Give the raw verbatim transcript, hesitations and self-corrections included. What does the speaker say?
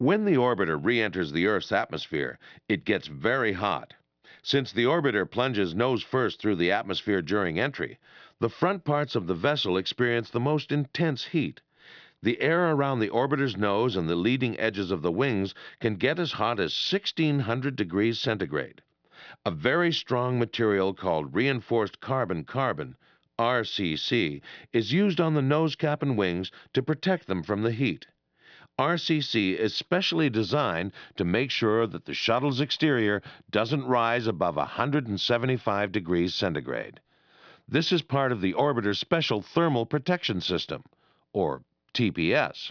When the orbiter re-enters the Earth's atmosphere, it gets very hot. Since the orbiter plunges nose first through the atmosphere during entry, the front parts of the vessel experience the most intense heat. The air around the orbiter's nose and the leading edges of the wings can get as hot as sixteen hundred degrees centigrade. A very strong material called reinforced carbon-carbon, R C C, is used on the nose cap and wings to protect them from the heat. R C C is specially designed to make sure that the shuttle's exterior doesn't rise above one hundred seventy-five degrees centigrade. This is part of the orbiter's special thermal protection system, or T P S.